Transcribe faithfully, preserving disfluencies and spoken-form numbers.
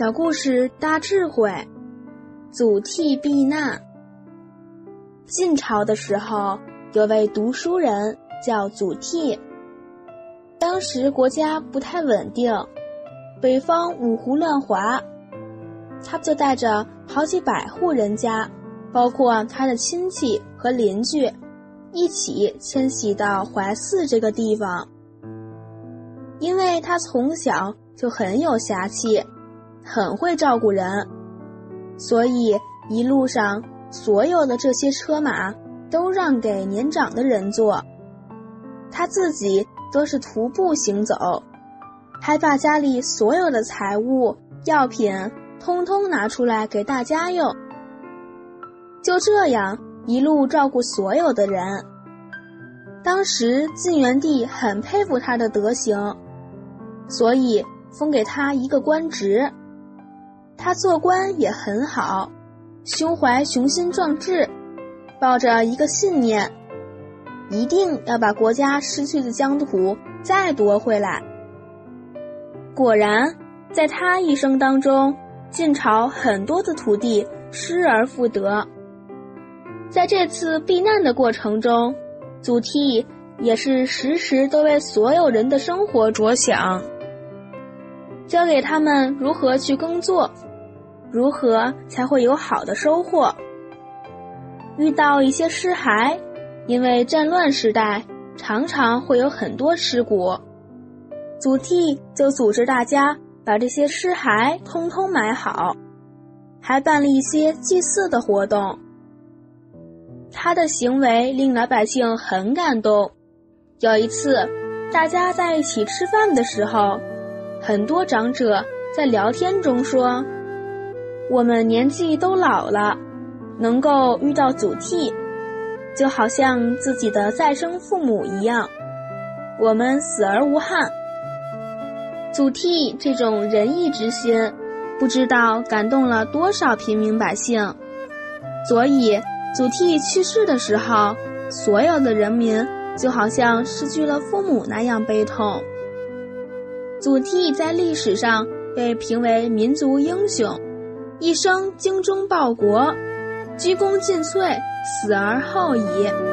小故事大智慧，祖逖避难。晋朝的时候，有位读书人叫祖逖。当时国家不太稳定，北方五胡乱华，他就带着好几百户人家，包括他的亲戚和邻居，一起迁徙到淮泗这个地方。因为他从小就很有侠气，很会照顾人，所以一路上所有的这些车马都让给年长的人坐，他自己都是徒步行走，还把家里所有的财物药品通通拿出来给大家用，就这样一路照顾所有的人。当时晋元帝很佩服他的德行，所以封给他一个官职。他做官也很好，胸怀雄心壮志，抱着一个信念，一定要把国家失去的疆土再夺回来。果然，在他一生当中，晋朝很多的土地失而复得。在这次避难的过程中，祖逖也是时时都为所有人的生活着想，教给他们如何去耕作，如何才会有好的收获。遇到一些尸骸，因为战乱时代常常会有很多尸骨，祖逖就组织大家把这些尸骸通通埋好，还办了一些祭祀的活动。他的行为令老百姓很感动。有一次，大家在一起吃饭的时候，很多长者在聊天中说，我们年纪都老了，能够遇到祖逖，就好像自己的再生父母一样，我们死而无憾。祖逖这种仁义之心，不知道感动了多少平民百姓，所以祖逖去世的时候，所有的人民就好像失去了父母那样悲痛。祖逖在历史上被评为民族英雄，一生精忠报国，鞠躬尽瘁，死而后已。